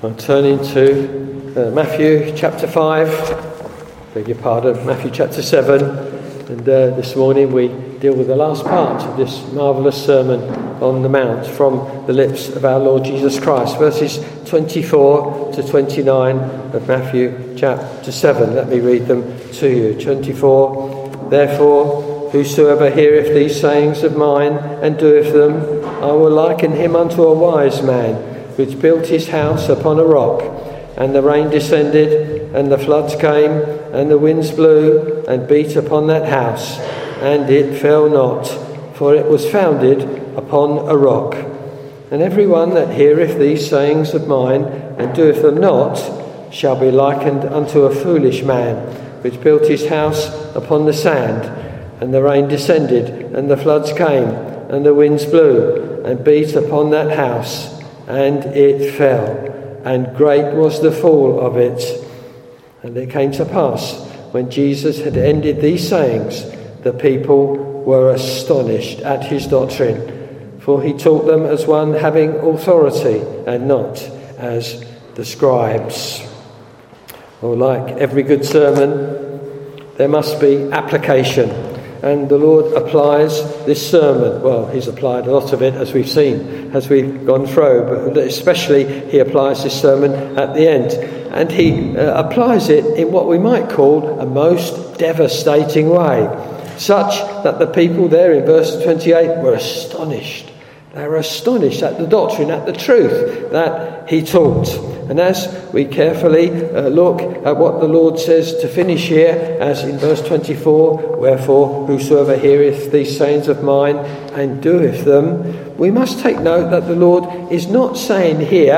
I'm turning to Matthew chapter 5, beg your pardon, Matthew chapter 7, and this morning we deal with the last part of this marvellous Sermon on the Mount from the lips of our Lord Jesus Christ, verses 24 to 29 of Matthew chapter 7. Let me read them to you. 24, Therefore, whosoever heareth these sayings of mine and doeth them, I will liken him unto a wise man, which built his house upon a rock, and the rain descended, and the floods came, and the winds blew, and beat upon that house, and it fell not, for it was founded upon a rock. And every one that heareth these sayings of mine, and doeth them not, shall be likened unto a foolish man, which built his house upon the sand, and the rain descended, and the floods came, and the winds blew, and beat upon that house, and it fell, and great was the fall of it. And it came to pass, when Jesus had ended these sayings, the people were astonished at his doctrine, for he taught them as one having authority, and not as the scribes. Well, like every good sermon, there must be application. And the Lord applies this sermon. Well, he's applied a lot of it, as we've seen, as we've gone through. But especially he applies this sermon at the end. And he applies it in what we might call a most devastating way. Such that the people there in verse 28 were astonished. They were astonished at the doctrine, at the truth that he taught. And as we carefully look at what the Lord says to finish here, as in verse 24, Wherefore whosoever heareth these sayings of mine and doeth them, we must take note that the Lord is not saying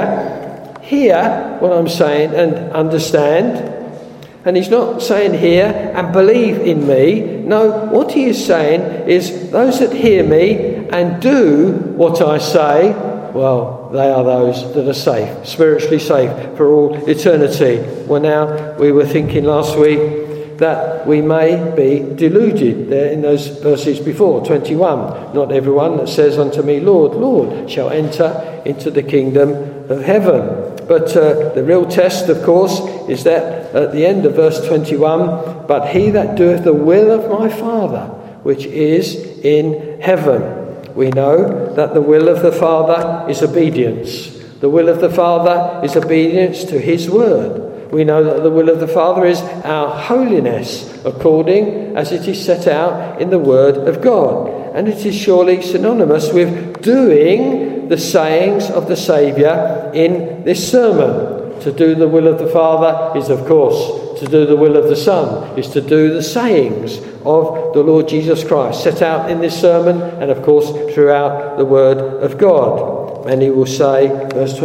hear what I'm saying and understand. And he's not saying hear and believe in me. No, what he is saying is those that hear me and do what I say, well, they are those that are safe, spiritually safe for all eternity. Well, now, we were thinking last week that we may be deluded there in those verses before, 21. Not everyone that says unto me, Lord, Lord, shall enter into the kingdom of heaven. But the real test, of course, is that at the end of verse 21, But he that doeth the will of my Father, which is in heaven. We know that the will of the Father is obedience. The will of the Father is obedience to his word. We know that the will of the Father is our holiness, according as it is set out in the word of God. And it is surely synonymous with doing the sayings of the Saviour in this sermon. To do the will of the Father is, of course, to do the will of the Son, is to do the sayings of the Lord Jesus Christ, set out in this sermon and, of course, throughout the Word of God. Many will say, verse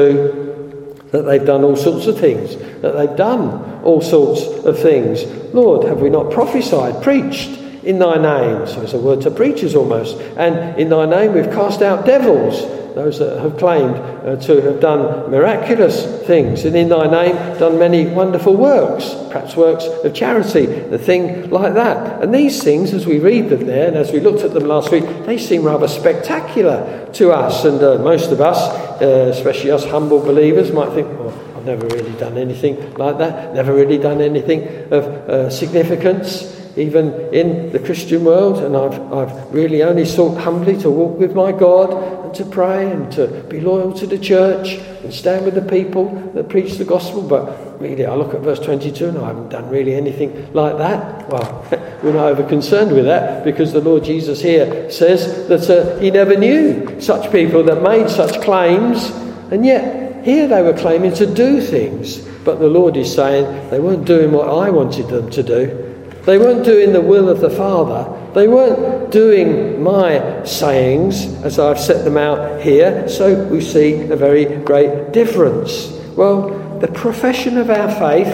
22, that they've done all sorts of things, that they've done all sorts of things. Lord, have we not prophesied, preached in thy name? So it's a word to preachers almost. And in thy name we've cast out devils. Those that have claimed to have done miraculous things, and in thy name done many wonderful works, perhaps works of charity, a thing like that. And these things, as we read them there, and as we looked at them last week, they seem rather spectacular to us. And most of us, especially us humble believers, might think, well, I've never really done anything like that, never really done anything of significance, even in the Christian world, and I've really only sought humbly to walk with my God and to pray and to be loyal to the church and stand with the people that preach the gospel. But really, I look at verse 22 and I haven't done really anything like that. Well, we're not over concerned with that, because the Lord Jesus here says that he never knew such people that made such claims, and yet here they were claiming to do things. But the Lord is saying they weren't doing what I wanted them to do. They weren't doing the will of the Father. They weren't doing my sayings as I've set them out here. So we see a very great difference. Well, the profession of our faith,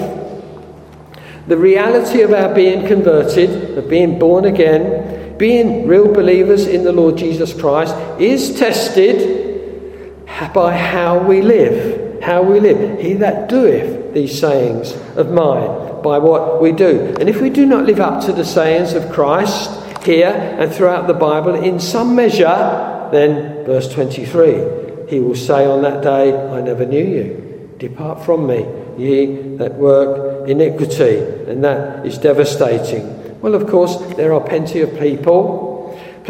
the reality of our being converted, of being born again, being real believers in the Lord Jesus Christ, is tested by how we live. How we live. He that doeth these sayings of mine, by what we do. And if we do not live up to the sayings of Christ here and throughout the Bible in some measure, then verse 23, he will say on that day, I never knew you. Depart from me, ye that work iniquity. And that is devastating. Well, of course, there are plenty of people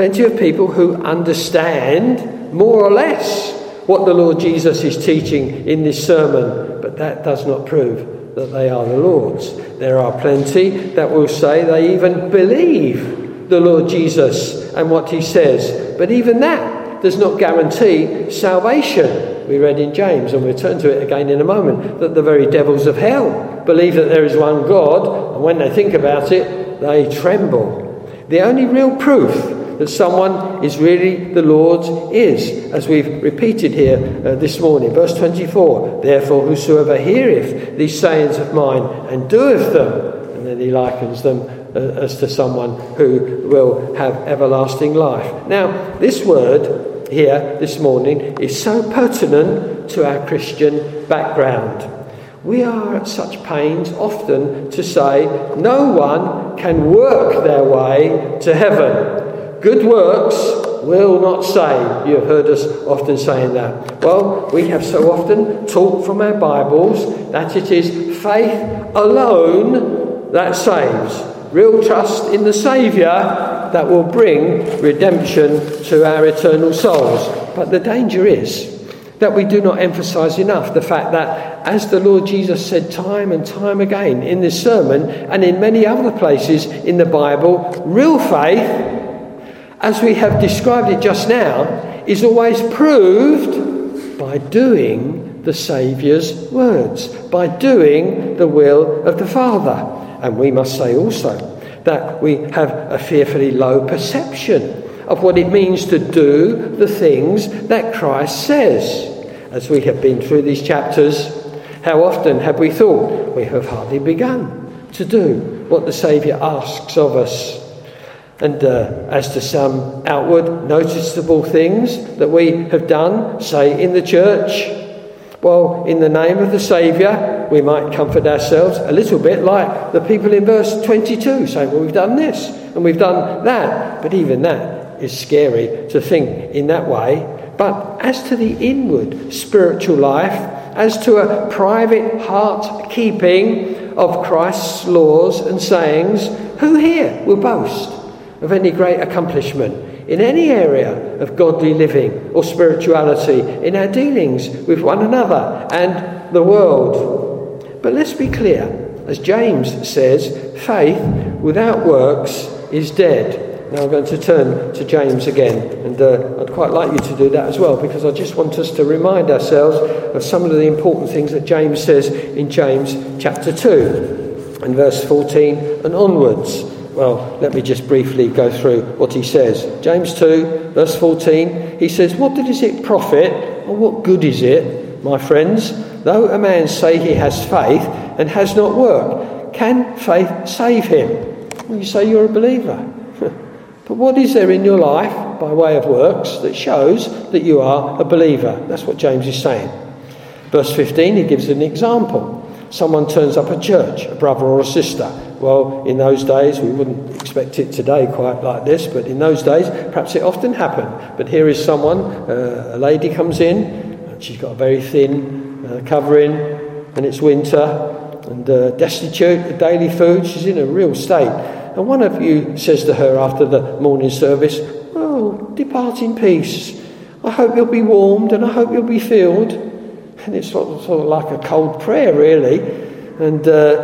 who understand more or less what the Lord Jesus is teaching in this sermon, but that does not prove that they are the Lord's. There are plenty that will say they even believe the Lord Jesus and what he says, but even that does not guarantee salvation. We read in James, and we'll turn to it again in a moment, that the very devils of hell believe that there is one God, and when they think about it, they tremble. The only real proof that someone is really the Lord's is, as we've repeated here this morning, verse 24, therefore whosoever heareth these sayings of mine and doeth them, and then he likens them as to someone who will have everlasting life. Now, this word here this morning is so pertinent to our Christian background. We are at such pains often to say no one can work their way to heaven. Good works will not save. You have heard us often saying that. Well, we have so often taught from our Bibles that it is faith alone that saves. Real trust in the Saviour that will bring redemption to our eternal souls. But the danger is that we do not emphasise enough the fact that, as the Lord Jesus said time and time again in this sermon and in many other places in the Bible, real faith, as we have described it just now, is always proved by doing the Saviour's words, by doing the will of the Father. And we must say also that we have a fearfully low perception of what it means to do the things that Christ says. As we have been through these chapters, how often have we thought we have hardly begun to do what the Saviour asks of us? And as to some outward noticeable things that we have done, say in the church, well, in the name of the Saviour, we might comfort ourselves a little bit like the people in verse 22, saying, well, we've done this and we've done that. But even that is scary to think in that way. But as to the inward spiritual life, as to a private heart keeping of Christ's laws and sayings, who here will boast of any great accomplishment in any area of godly living or spirituality, in our dealings with one another and the world? But let's be clear, as James says, faith without works is dead. Now I'm going to turn to James again, and I'd quite like you to do that as well, because I just want us to remind ourselves of some of the important things that James says in James chapter 2 and verse 14 and onwards. Well, let me just briefly go through what he says. James 2, verse 14, he says, what does it profit, or what good is it, my friends, though a man say he has faith and has not work? Can faith save him? Well, you say you're a believer. But what is there in your life, by way of works, that shows that you are a believer? That's what James is saying. Verse 15, he gives an example. Someone turns up at church, a brother or a sister. Well, in those days, we wouldn't expect it today quite like this, but in those days, perhaps it often happened. But here is someone, a lady comes in, and she's got a very thin covering, and it's winter, and destitute of daily food. She's in a real state. And one of you says to her after the morning service, well, depart in peace. I hope you'll be warmed, and I hope you'll be filled. And it's sort of like a cold prayer, really. And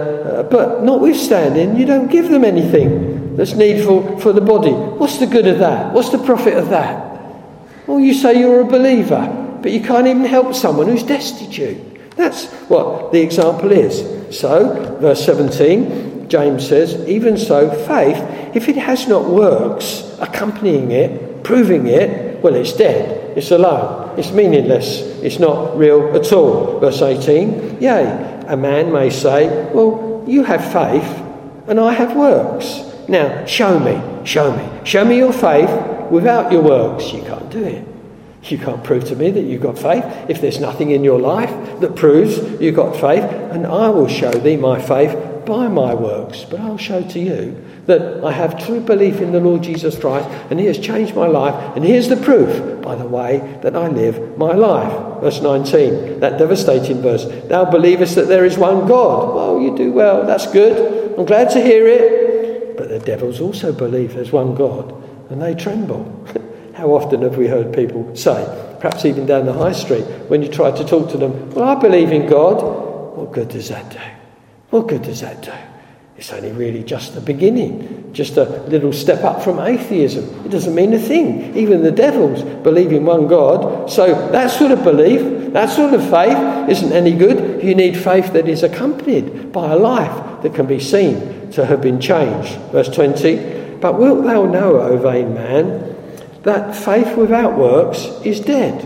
but notwithstanding, you don't give them anything that's needful for the body. What's the good of that? What's the profit of that? Well, you say you're a believer, but you can't even help someone who's destitute. That's what the example is. So, verse 17, James says, even so, faith, if it has not works accompanying it, proving it, well, it's dead. It's alone. It's meaningless. It's not real at all. Verse 18, yea, a man may say, well, you have faith and I have works. Now, show me. Show me your faith without your works. You can't do it. You can't prove to me that you've got faith if there's nothing in your life that proves you've got faith, and I will show thee my faith by my works, but I'll show to you that I have true belief in the Lord Jesus Christ, and he has changed my life, and here's the proof by the way that I live my life. Verse 19, that devastating verse. Thou believest that there is one God. Well, you do well, that's good. I'm glad to hear it. But the devils also believe there's one God, and they tremble. How often have we heard people say, perhaps even down the high street, when you try to talk to them, well, I believe in God. What good does that do? What good does that do? It's only really just the beginning, just a little step up from atheism. It doesn't mean a thing. Even the devils believe in one God. So that sort of belief, that sort of faith isn't any good. You need faith that is accompanied by a life that can be seen to have been changed. Verse 20, but wilt thou know, O vain man, that faith without works is dead?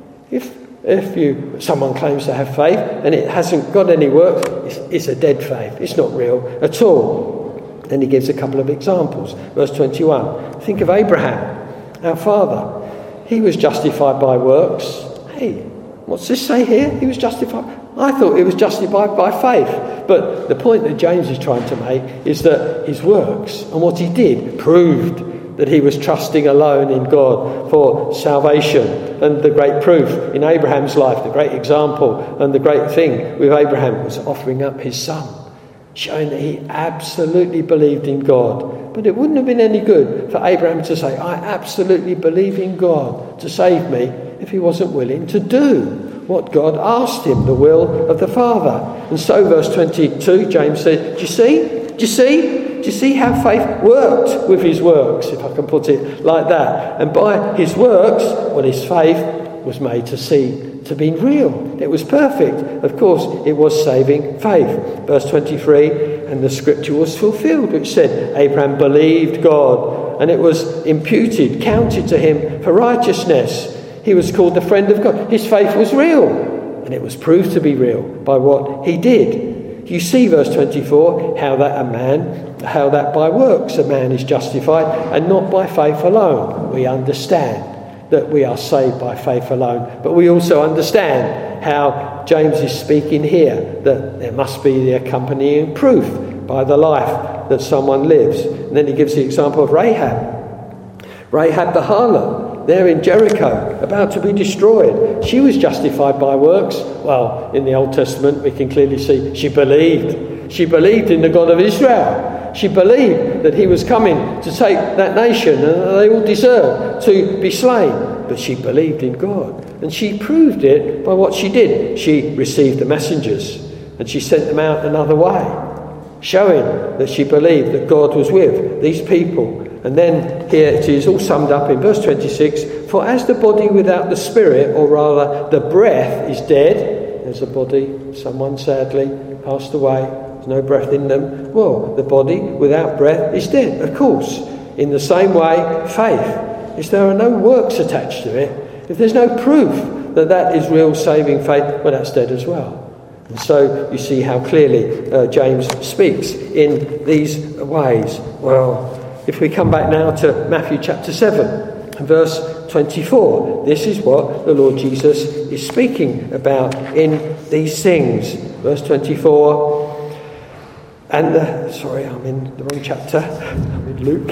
If someone claims to have faith and it hasn't got any work, it's a dead faith. It's not real at all. Then he gives a couple of examples. Verse 21. Think of Abraham, our father. He was justified by works. Hey, what's this say here? He was justified. I thought he was justified by faith. But the point that James is trying to make is that his works and what he did proved that he was trusting alone in God for salvation. And the great proof in Abraham's life, the great example and the great thing with Abraham was offering up his son, showing that he absolutely believed in God. But it wouldn't have been any good for Abraham to say, I absolutely believe in God to save me, if he wasn't willing to do what God asked him, the will of the Father. And so verse 22, James said, do you see how faith worked with his works, if I can put it like that? And by his works, well, his faith was made to be real. It was perfect. Of course, it was saving faith. Verse 23, and the scripture was fulfilled, which said, Abraham believed God, and it was imputed, counted to him for righteousness. He was called the friend of God. His faith was real, and it was proved to be real by what he did. You see, verse 24, how that by works a man is justified, and not by faith alone. We understand that we are saved by faith alone, but we also understand how James is speaking here, that there must be the accompanying proof by the life that someone lives. And then he gives the example of Rahab the harlot, there in Jericho, about to be destroyed. She was justified by works. Well, in the Old Testament, we can clearly see she believed. She believed in the God of Israel. She believed that he was coming to take that nation and they all deserved to be slain. But she believed in God. And she proved it by what she did. She received the messengers and she sent them out another way, showing that she believed that God was with these people. And then here it is all summed up in verse 26. For as the body without the spirit, or rather the breath, is dead. There's a body, someone sadly passed away, there's no breath in them. Well, the body without breath is dead, of course. In the same way, faith, if there are no works attached to it, if there's no proof that that is real saving faith, well, that's dead as well. And so you see how clearly James speaks in these ways. Well, if we come back now to Matthew chapter 7 and verse 24, this is what the Lord Jesus is speaking about in these things. Verse 24, I'm in the wrong chapter. I'm in Luke.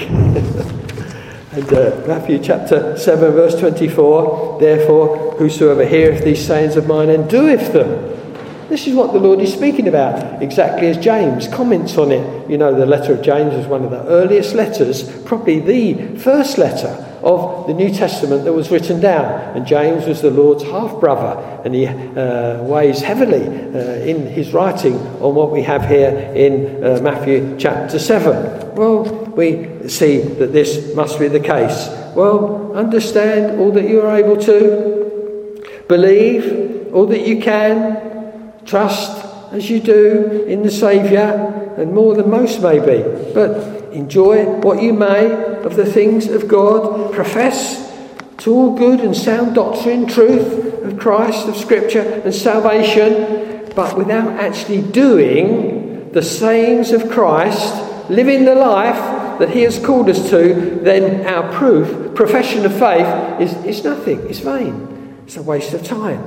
And Matthew chapter 7 verse 24, therefore whosoever heareth these sayings of mine and doeth them. This is what the Lord is speaking about, exactly as James comments on it. You know, the letter of James was one of the earliest letters, probably the first letter of the New Testament that was written down. And James was the Lord's half-brother, and he weighs heavily in his writing on what we have here in Matthew chapter 7. Well, we see that this must be the case. Well, understand all that you are able to, believe all that you can, trust as you do in the Saviour, and more than most maybe, but enjoy what you may of the things of God, profess to all good and sound doctrine, truth of Christ, of Scripture and salvation, but without actually doing the sayings of Christ, living the life that he has called us to, then our profession of faith is nothing, it's vain, it's a waste of time.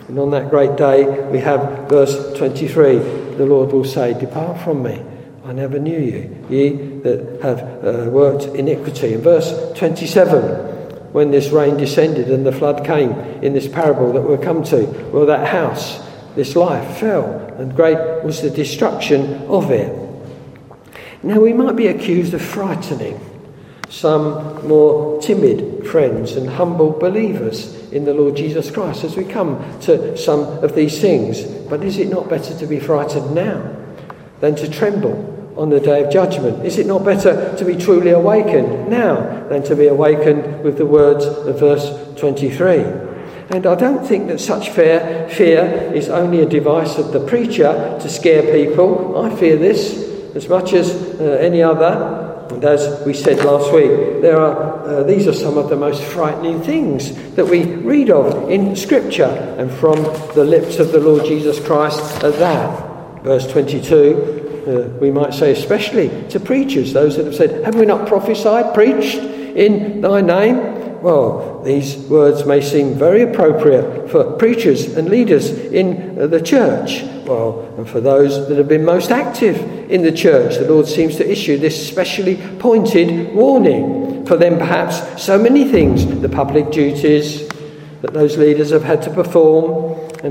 And on that great day, we have verse 23. The Lord will say, "Depart from me, I never knew you, ye that have worked iniquity." In verse 27, when this rain descended and the flood came in this parable that we'll come to, well, that house, this life fell, and great was the destruction of it. Now, we might be accused of frightening some more timid friends and humble believers in the Lord Jesus Christ as we come to some of these things. But is it not better to be frightened now than to tremble on the day of judgment? Is it not better to be truly awakened now than to be awakened with the words of verse 23? And I don't think that such fear is only a device of the preacher to scare people. I fear this as much as any other. And as we said last week, these are some of the most frightening things that we read of in Scripture, and from the lips of the Lord Jesus Christ at that. Verse 22, we might say especially to preachers, those that have said, "Have we not prophesied, preached in thy name?" Well, these words may seem very appropriate for preachers and leaders in the church. Well, and for those that have been most active in the church, the Lord seems to issue this specially pointed warning. For them, perhaps, so many things, the public duties that those leaders have had to perform,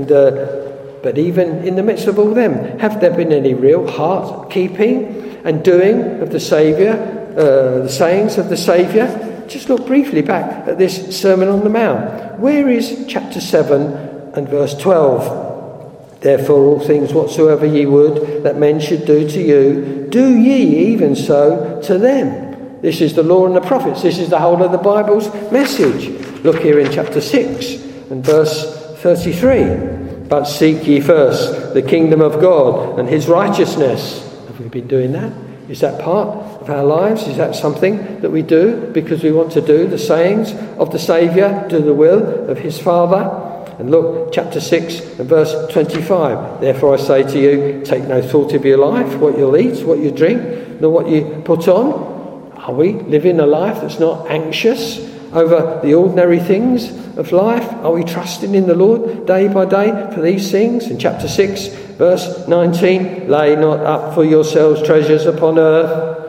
but even in the midst of all them, have there been any real heart-keeping and doing of the Saviour, the sayings of the Saviour? Just look briefly back at this Sermon on the Mount. Where is chapter 7 and verse 12? "Therefore all things whatsoever ye would that men should do to you, do ye even so to them." This is the law and the prophets. This is the whole of the Bible's message. Look here in chapter 6 and verse 33. "But seek ye first the kingdom of God and his righteousness." Have we been doing that? Is that part of our lives? Is that something that we do because we want to do the sayings of the Saviour, do the will of his Father? And look, chapter 6 and verse 25. "Therefore I say to you, take no thought of your life, what you'll eat, what you drink, nor what you put on." Are we living a life that's not anxious over the ordinary things of life? Are we trusting in the Lord day by day for these things? In chapter 6, verse 19, "Lay not up for yourselves treasures upon earth,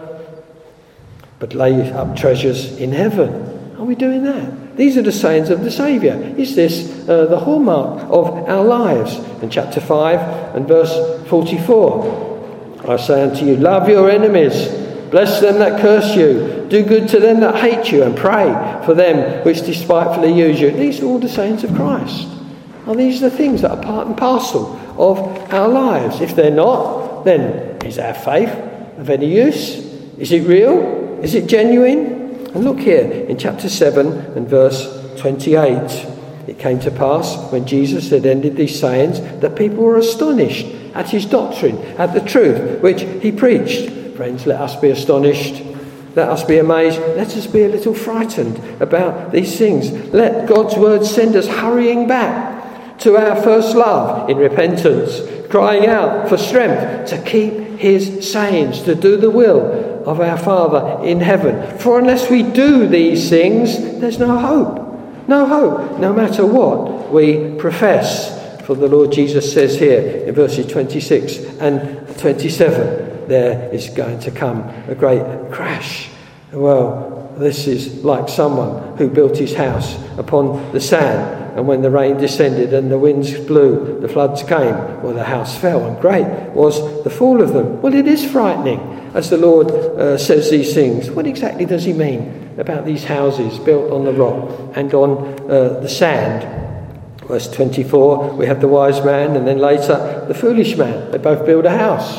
but lay up treasures in heaven." Are we doing that? These are the sayings of the Saviour. Is this the hallmark of our lives? In chapter 5 and verse 44, "I say unto you, love your enemies, bless them that curse you, do good to them that hate you, and pray for them which despitefully use you." These are all the sayings of Christ. Are these the things that are part and parcel of our lives? If they're not, then is our faith of any use? Is it real? Is it genuine? And look here in chapter 7 and verse 28. "It came to pass when Jesus had ended these sayings that people were astonished at his doctrine, at the truth which he preached." Friends, let us be astonished. Let us be amazed. Let us be a little frightened about these things. Let God's word send us hurrying back to our first love in repentance, crying out for strength to keep his sayings, to do the will of our Father in heaven. For unless we do these things, there's no hope. No hope, no matter what we profess. For the Lord Jesus says here in verses 26 and 27, there is going to come a great crash. Well, this is like someone who built his house upon the sand, and when the rain descended and the winds blew, the floods came, well, the house fell, and great was the fall of them. Well, it is frightening as the Lord says these things. What exactly does he mean about these houses built on the rock and on the sand? Verse 24, we have the wise man, and then later the foolish man. They both build a house.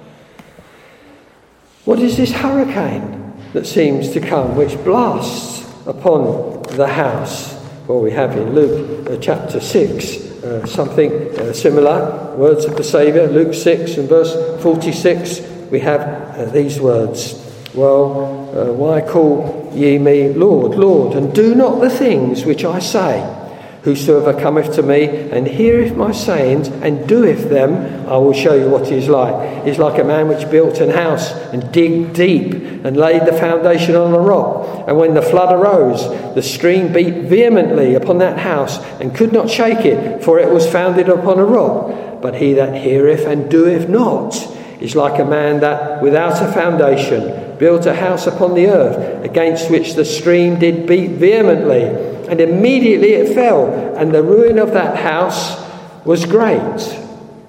What is this hurricane that seems to come, which blasts upon the house? Well, we have in Luke chapter 6 something similar. Words of the Saviour, Luke 6 and verse 46, we have these words. "Well, why call ye me Lord, Lord, and do not the things which I say? Whosoever cometh to me and heareth my sayings and doeth them, I will show you what he is like. He is like a man which built an house and digged deep and laid the foundation on a rock. And when the flood arose, the stream beat vehemently upon that house and could not shake it, for it was founded upon a rock. But he that heareth and doeth not is like a man that without a foundation built a house upon the earth, against which the stream did beat vehemently, and immediately it fell, and the ruin of that house was great.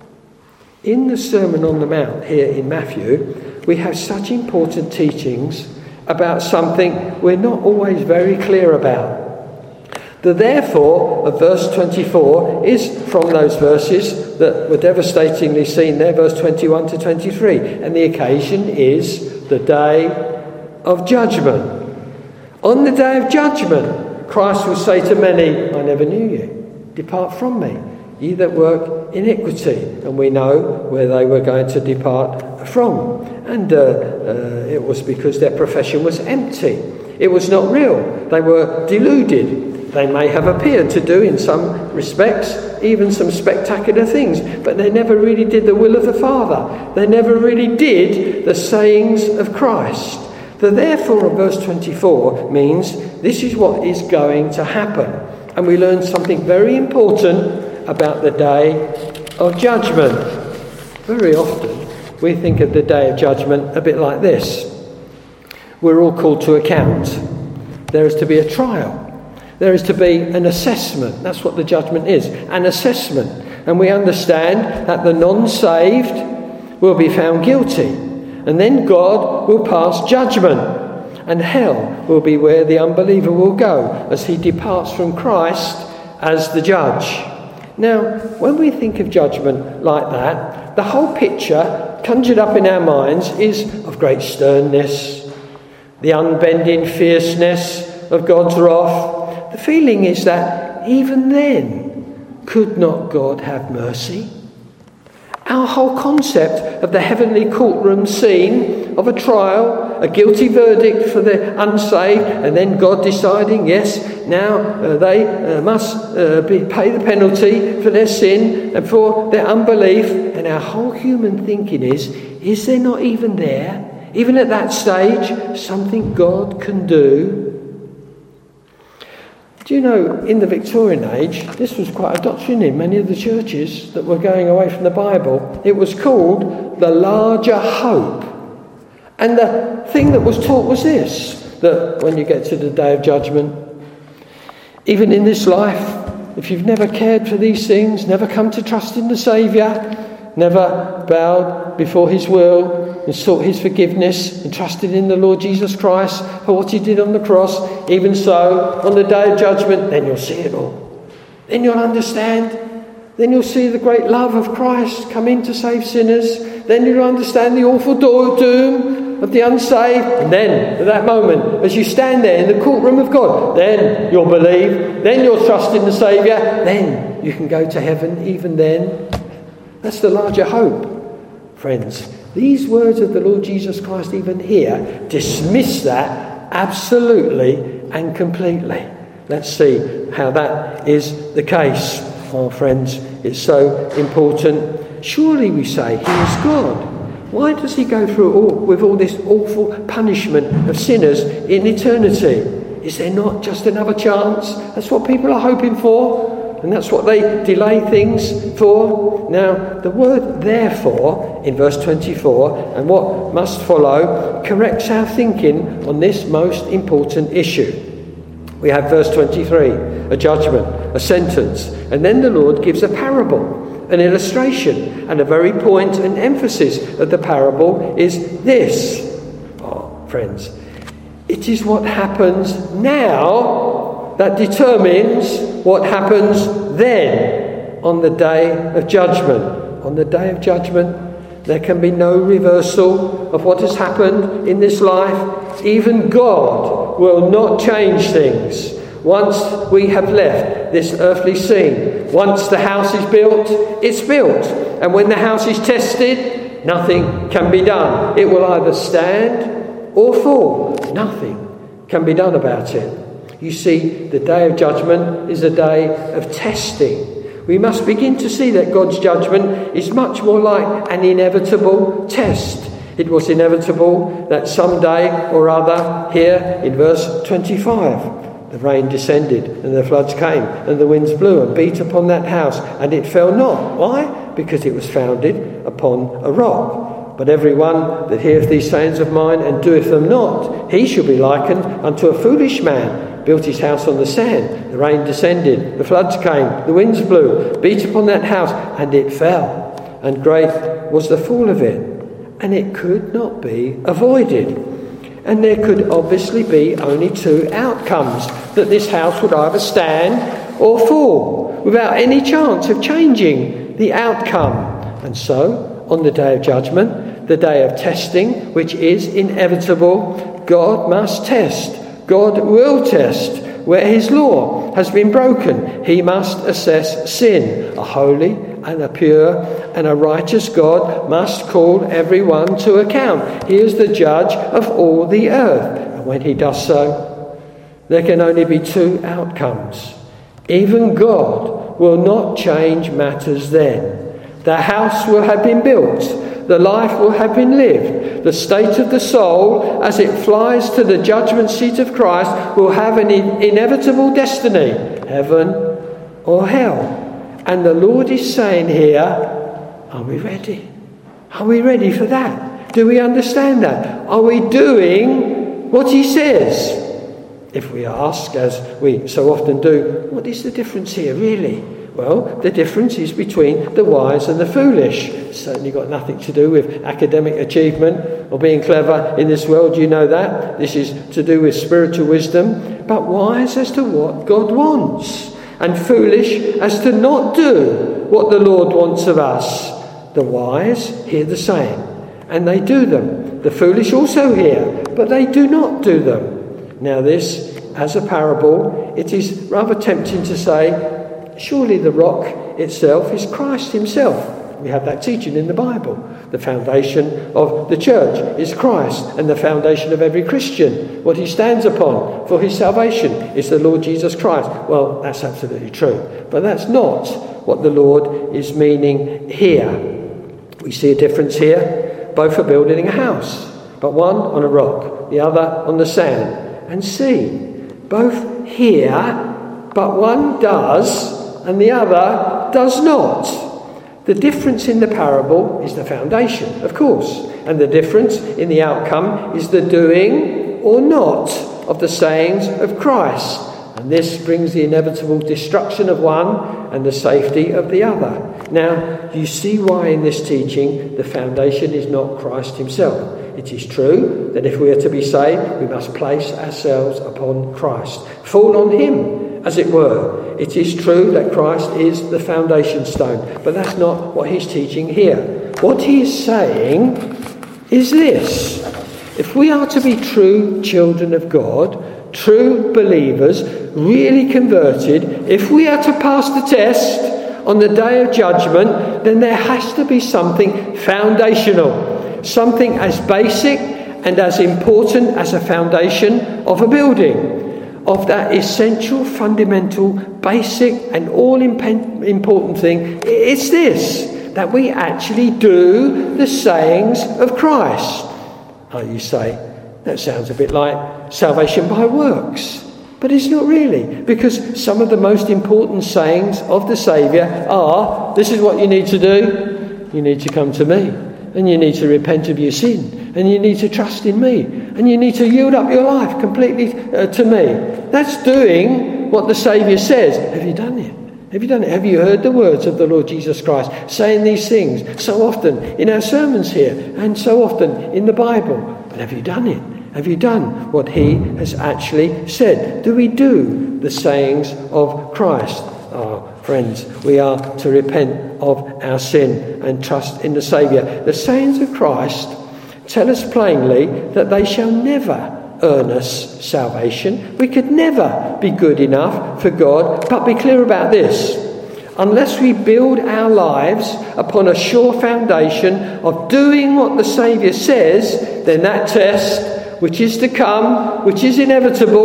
In the Sermon on the Mount here in Matthew, we have such important teachings about something we're not always very clear about. The therefore of verse 24 is from those verses that were devastatingly seen there, verse 21 to 23. And the occasion is the day of judgment. On the day of judgment, Christ will say to many, I never knew you. Depart from me, ye that work iniquity. And we know where they were going to depart from. And it was because their profession was empty. It was not real. They were deluded. They may have appeared to do, in some respects, even some spectacular things, but they never really did the will of the Father. They never really did the sayings of Christ. The therefore of verse 24 means this is what is going to happen. And we learn something very important about the day of judgment. Very often we think of the day of judgment a bit like this. We're all called to account. There is to be a trial. There is to be an assessment. That's what the judgment is, an assessment. And we understand that the non-saved will be found guilty. And then God will pass judgment. And hell will be where the unbeliever will go as he departs from Christ as the judge. Now, when we think of judgment like that, the whole picture conjured up in our minds is of great sternness, the unbending fierceness of God's wrath. The feeling is that even then, could not God have mercy? Our whole concept of the heavenly courtroom scene of a trial, a guilty verdict for the unsaved, and then God deciding, yes, now they must pay the penalty for their sin and for their unbelief. And our whole human thinking is there not even there, even at that stage, something God can do? Do you know, in the Victorian age, this was quite a doctrine in many of the churches that were going away from the Bible. It was called the larger hope. And the thing that was taught was this, that when you get to the day of judgment, even in this life, if you've never cared for these things, never come to trust in the Saviour, never bowed before his will and sought his forgiveness and trusted in the Lord Jesus Christ for what he did on the cross, even so, on the day of judgment, then you'll see it all. Then you'll understand. Then you'll see the great love of Christ come in to save sinners. Then you'll understand the awful doom of the unsaved. And then, at that moment, as you stand there in the courtroom of God, then you'll believe. Then you'll trust in the Saviour. Then you can go to heaven even then. That's the larger hope, friends. These words of the Lord Jesus Christ even here dismiss that absolutely and completely. Let's see how that is the case. Oh, friends, it's so important. Surely, we say, he is God. Why does he go through with all this awful punishment of sinners in eternity? Is there not just another chance? That's what people are hoping for. And that's what they delay things for. Now, the word therefore in verse 24 and what must follow corrects our thinking on this most important issue. We have verse 23, a judgment, a sentence, and then the Lord gives a parable, an illustration, and a very point and emphasis of the parable is this. Oh, friends, it is what happens now that determines what happens then on the day of judgment. On the day of judgment, there can be no reversal of what has happened in this life. Even God will not change things once we have left this earthly scene. Once the house is built, it's built. And when the house is tested, nothing can be done. It will either stand or fall. Nothing can be done about it. You see, the day of judgment is a day of testing. We must begin to see that God's judgment is much more like an inevitable test. It was inevitable that someday or other, here in verse 25, the rain descended and the floods came and the winds blew and beat upon that house and it fell not. Why? Because it was founded upon a rock. But every one that heareth these sayings of mine and doeth them not, he shall be likened unto a foolish man, built his house on the sand. The rain descended, the floods came, the winds blew, beat upon that house, and it fell. And great was the fall of it. And it could not be avoided. And there could obviously be only two outcomes, that this house would either stand or fall, without any chance of changing the outcome. And so, on the day of judgment, the day of testing, which is inevitable, God must test. God will test where his law has been broken. He must assess sin. A holy and a pure and a righteous God must call everyone to account. He is the judge of all the earth. And when he does so, there can only be two outcomes. Even God will not change matters then. The house will have been built. The life will have been lived. The state of the soul, as it flies to the judgment seat of Christ, will have an inevitable destiny, heaven or hell. And the Lord is saying here, are we ready? Are we ready for that? Do we understand that? Are we doing what he says? If we ask, as we so often do, what is the difference here really? Well, the difference is between the wise and the foolish. It's certainly got nothing to do with academic achievement or being clever in this world, you know that. This is to do with spiritual wisdom. But wise as to what God wants, and foolish as to not do what the Lord wants of us. The wise hear the saying, and they do them. The foolish also hear, but they do not do them. Now this, as a parable, it is rather tempting to say, surely the rock itself is Christ himself. We have that teaching in the Bible. The foundation of the church is Christ, and the foundation of every Christian, what he stands upon for his salvation, is the Lord Jesus Christ. Well, that's absolutely true. But that's not what the Lord is meaning here. We see a difference here. Both are building a house, but one on a rock, the other on the sand. And see, both hear, but one does, and the other does not. The difference in the parable is the foundation, of course, and the difference in the outcome is the doing or not of the sayings of Christ. And this brings the inevitable destruction of one and the safety of the other. Now, you see why in this teaching the foundation is not Christ himself. It is true that if we are to be saved, we must place ourselves upon Christ, fall on him, as it were. It is true that Christ is the foundation stone, but that's not what he's teaching here. What he is saying is this: if we are to be true children of God, true believers, really converted, if we are to pass the test on the day of judgment, then there has to be something foundational, something as basic and as important as a foundation of a building, of that essential, fundamental, basic and all-important thing. It's this, that we actually do the sayings of Christ. Oh, you say, that sounds a bit like salvation by works. But it's not really, because some of the most important sayings of the Saviour are, this is what you need to do. You need to come to me, and you need to repent of your sin, and you need to trust in me, and you need to yield up your life completely to me. That's doing what the Saviour says. Have you done it? Have you done it? Have you heard the words of the Lord Jesus Christ saying these things so often in our sermons here and so often in the Bible? But have you done it? Have you done what he has actually said? Do we do the sayings of Christ? Oh, friends, we are to repent of our sin and trust in the Saviour. The sayings of Christ tell us plainly that they shall never earn us salvation. We could never be good enough for God. But be clear about this: unless we build our lives upon a sure foundation of doing what the Saviour says, then that test, which is to come, which is inevitable,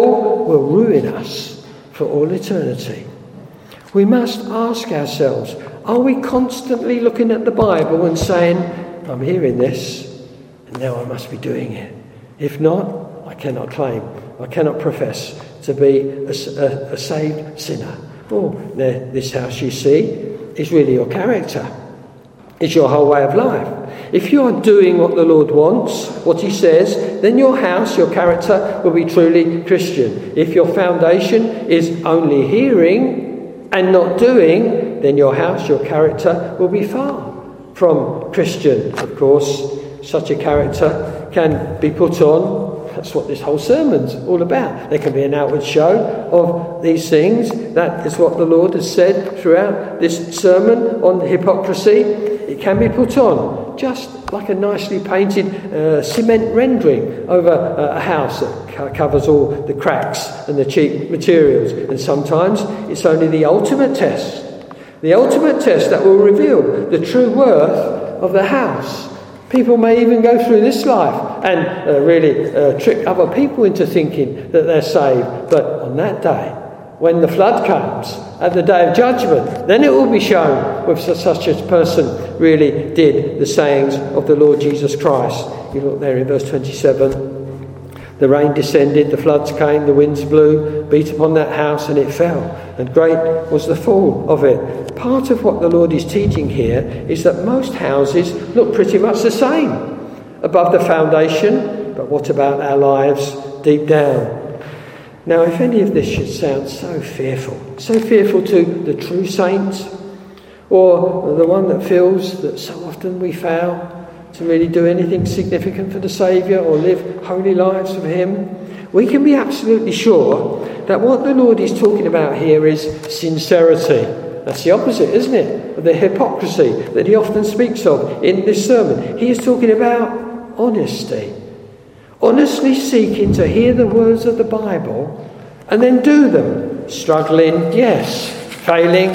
or will ruin us for all eternity. We must ask ourselves, are we constantly looking at the Bible and saying, I'm hearing this, and now I must be doing it? If not, I cannot claim, I cannot profess to be a saved sinner. Oh, this house you see is really your character. It's your whole way of life. If you are doing what the Lord wants, what he says, then your house, your character will be truly Christian. If your foundation is only hearing and not doing, then your house, your character will be far from Christian. Of course, such a character can be put on. That's what this whole sermon's all about. There can be an outward show of these things. That is what the Lord has said throughout this sermon on hypocrisy. It can be put on, just like a nicely painted cement rendering over a house that covers all the cracks and the cheap materials. And sometimes it's only the ultimate test that will reveal the true worth of the house. People may even go through this life and really trick other people into thinking that they're saved. But on that day, when the flood comes, at the day of judgment, then it will be shown whether such a person really did the sayings of the Lord Jesus Christ. You look there in verse 27. The rain descended, the floods came, the winds blew, beat upon that house, and it fell. And great was the fall of it. Part of what the Lord is teaching here is that most houses look pretty much the same above the foundation. But what about our lives deep down? Now, if any of this should sound so fearful to the true saints, or the one that feels that so often we fail to really do anything significant for the Saviour or live holy lives for him, we can be absolutely sure that what the Lord is talking about here is sincerity. That's the opposite, isn't it, of the hypocrisy that he often speaks of in this sermon. He is talking about honesty. Honestly seeking to hear the words of the Bible and then do them. Struggling, yes. Failing,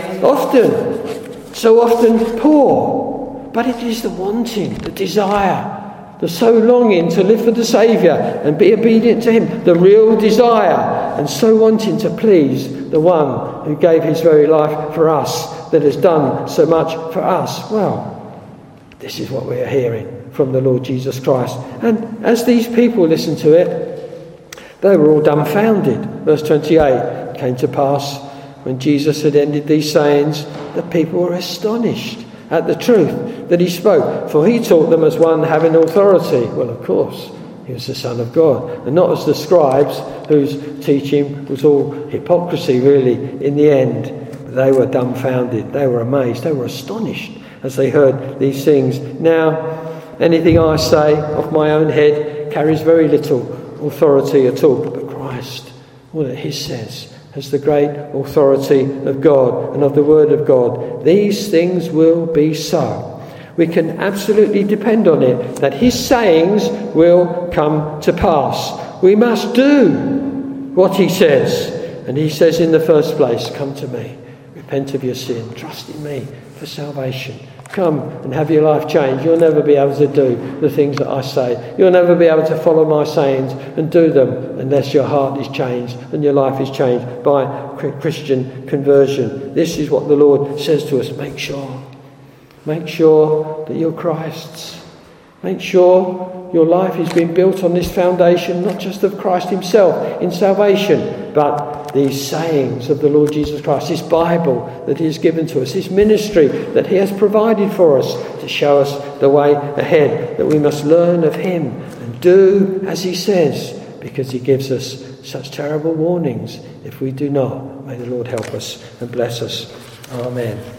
often. So often poor. But it is the wanting, the desire, the so longing to live for the Saviour and be obedient to him. The real desire and so wanting to please the one who gave his very life for us, that has done so much for us. Well, this is what we are hearing from the Lord Jesus Christ. And as these people listened to it, they were all dumbfounded. Verse 28, came to pass when Jesus had ended these sayings, the people were astonished at the truth that he spoke, for he taught them as one having authority. Well, of course, he was the Son of God, and not as the scribes whose teaching was all hypocrisy really in the end. They were dumbfounded, they were amazed, they were astonished as they heard these things. Now, anything I say off my own head carries very little authority at all, but Christ, all that he says, has the great authority of God and of the Word of God. These things will be so. We can absolutely depend on it, that his sayings will come to pass. We must do what he says. And he says in the first place, come to me, repent of your sin, trust in me for salvation. Come and have your life changed. You'll never be able to do the things that I say. You'll never be able to follow my sayings and do them unless your heart is changed and your life is changed by Christian conversion. This is what the Lord says to us. Make sure that you're Christ's. Make sure your life has been built on this foundation, not just of Christ himself in salvation, but these sayings of the Lord Jesus Christ, this Bible that he has given to us, this ministry that he has provided for us to show us the way ahead, that we must learn of him and do as he says, because he gives us such terrible warnings if we do not. May the Lord help us and bless us. Amen.